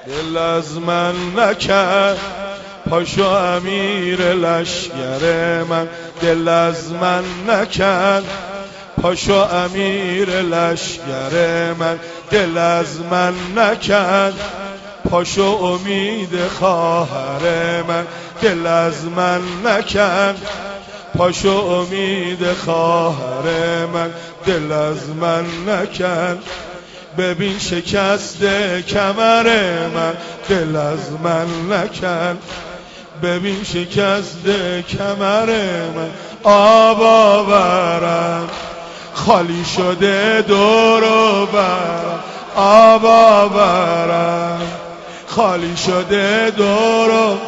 دل از من نکرد پاشو امیر لشگر من، دل از من نکرد پاشو امیر لشگر من، دل از من نکرد پاشو امید خواهر من، دل از من نکرد پاشو امید خواهر من، دل از من نکرد ببین شکست کمر من، دل از من نکرد ببین شکست کمر من. آب آورم خالی شده دور و بر، آب آورم خالی شده دور و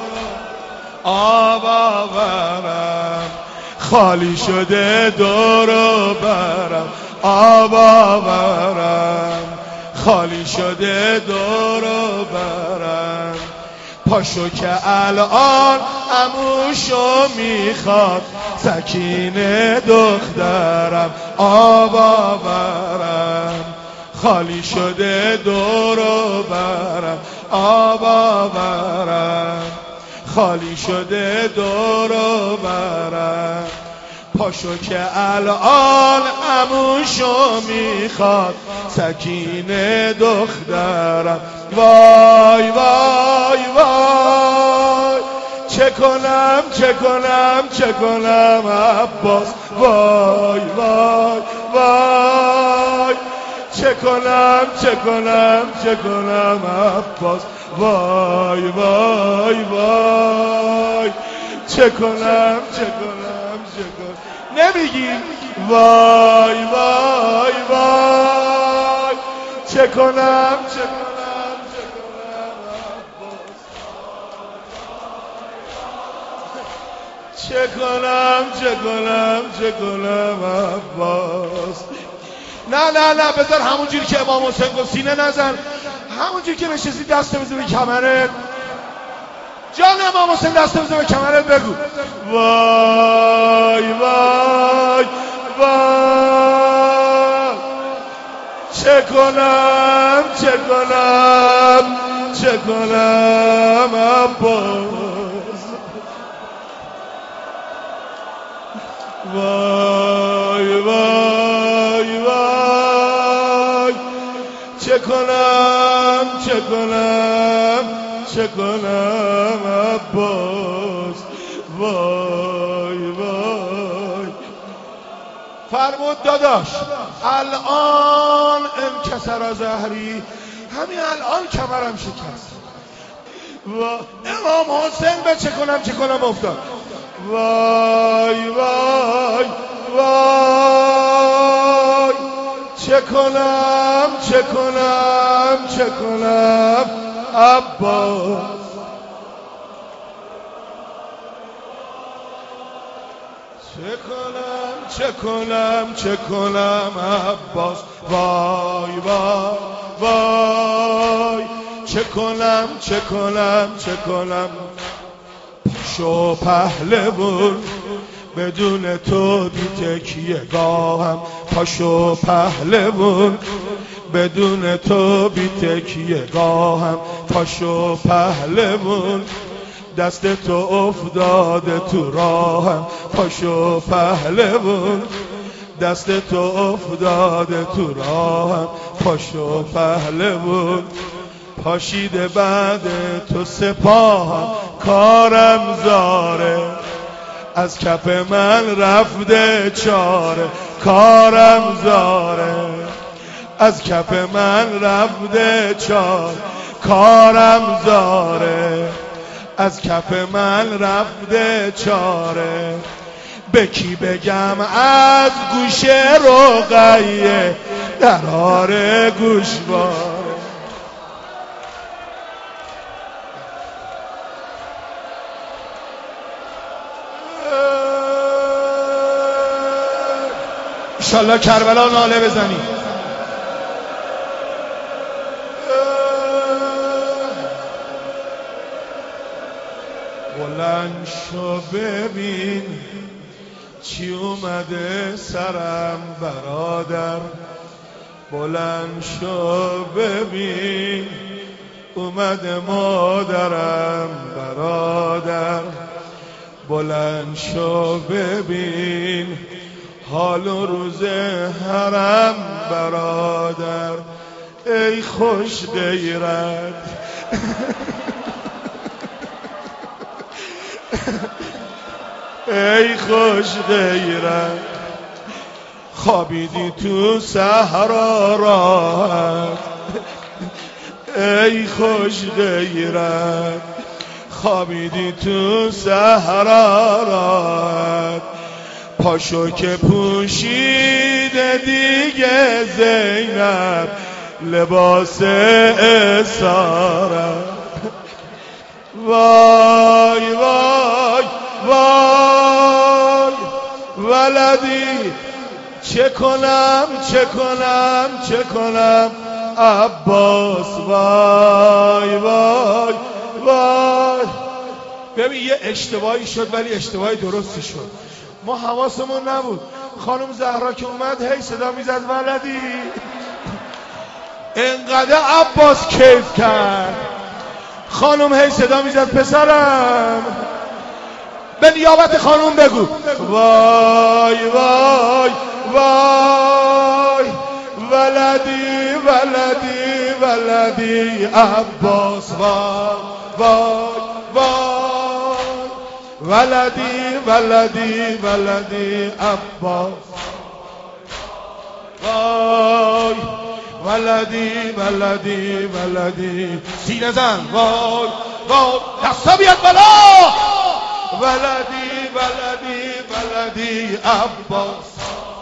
آب آورم خالی شده دور و برم، آب آورم خالی شده دور و برم. پاشو که الان عموشو میخواد سکینه دخترم، آب آورم خالی شده دور و برم، آب آورم خالی شده دور و برم. پاشو که الان عموشو میخواد سکینه دخترم. وای وای وای چه کنم چه کنم چه کنم عباس، وای وای وای چه کنم چه کنم چه کنم عباس، وای وای وای چه کنم چه کنم چه کنم. نمیگیم وای وای وای چه کنم چه کنم چه کنم عباس، چه کنم چه کنم چه کنم عباس. نه نه نه بذار همونجوری که امام حسین گفت سینه نزن، همونجوری که نشستی دست بزن به کمرت. جان امام حسین دست بزن به کمرت بگو وای وای وای چه کنم چه کنم چه کنم عباس، وای وای وای چه کنم چه کنم چه کنم عباس، وای وای. فرمود داداش الان انکسر ظهری، همین الان کمرم شکست. و امام حسین به چه کنم چه کنم افتاد. وای وای وای چه کنم چه کنم چه کنم عباس، چه کنم چه کنم چه کنم عباس، وای وای وای چه کنم چه کنم چه کنم. پاشو پهلوون بدون تو بی تکیه گاهم، پاشو پهلوون بدون تو بی تکیه گاهم، پاشو پهلوون دست تو افتاده تو راهم، پاشو پهلوون دست تو افتاده تو راهم، پاشو پهلوون پاشیده بعد تو سپاهم، کارم زاره از کف من رفته چاره، کارم زاره از کف من رفته چاره، کارم زاره از کف من رفته چاره. به کی بگم از گوشه رقیه درار گوشواره. انشالله کربلا ناله بزنی. بلند شو ببین چی اومده سرم برادر، بلند شو ببین اومده مادرم برادر، بلند شو ببین حال و روز حرم برادر. ای خوش غیرت ای خوش غیرت، خوابیدی تو صحرا راحت. ای خوش غیرت، خوابیدی تو صحرا راحت. پاشو که پوشیده دیگه زینب لباس اسارت. وای وای وای ولدی، چه کنم چه کنم چه کنم عباس. وای وای وای. ببین یه اشتباهی شد ولی اشتباهی درستی شد. ما حواسمون نبود. خانم زهرا که اومد هی صدا میزد ولدی. انقدر عباس کیف کرد، خانم هی صدا میزد پسرم. به نیابت خانم بگو وای وای وای ولدی ولدی ولدی عباس. وای وای وای ولدی ولدی ولدی عباس. وای ولدی ولدی ولدی. سینه زن. وای وای دستا بیاد بالا. ولدی ولدی ولدی عباس.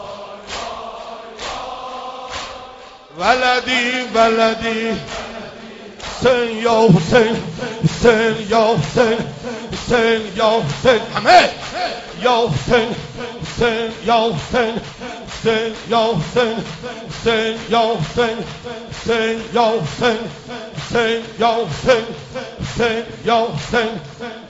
ولدی ولدی حسین یا حسین، حسین یا حسین، حسین یا حسین. همه یا حسین، حسین یا حسین، حسین یا حسین، حسین یا حسین، حسین یا حسین، حسین یا حسین، حسین یا حسین.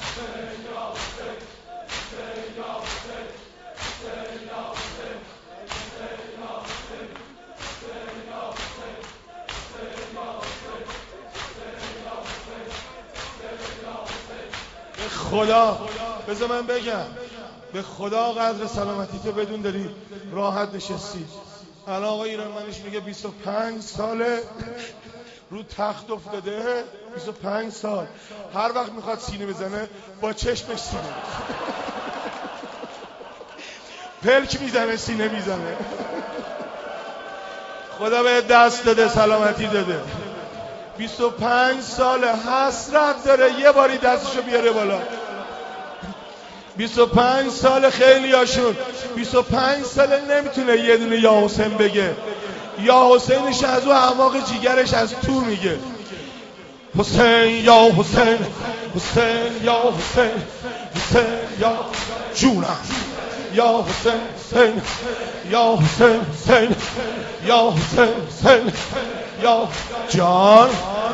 خدا بذار من بگم، به خدا قدر سلامتی تو بدون داری راحت نشستی. الان آقای ایرانمنش میگه 25 ساله رو تخت افتاده، 25 سال هر وقت میخواد سینه بزنه با چشمش سینه پلک میزنه سینه میزنه. خدا به دست داده سلامتی داده. 25 سال حسرت داره یه باری دستشو بیاره بالا. 25 سال خیلی هاشون 25 سال نمیتونه یه دونه یا حسین بگه. یا حسینش از اون اعماق جیگرش از تو میگه حسین یا حسین، حسین یا حسین، حسین یا جونم یا حسین، حسین یا حسین، حسین یا حسین، حسین یا جان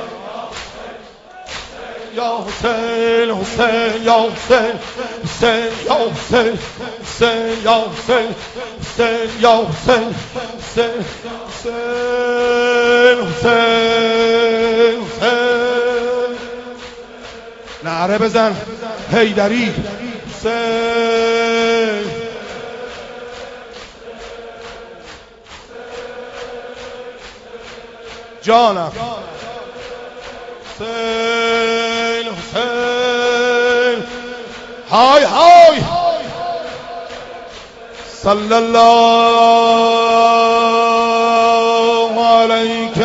یا حسین، حسین یا حسین، حسین یا حسین، حسین یا حسین، حسین یا حسین، حسین حسین حسین حسین. نعره بزن حیدری. حسین جانم. حسین حسین های های. صلی الله علیک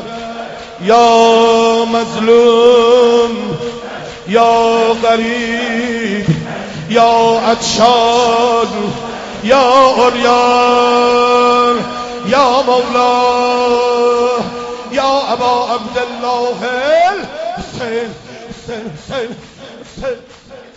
یا مظلوم یا غریب یا عطشان یا عریان یا مولا یا ابا عبدالله حسین حسین حسین حسین.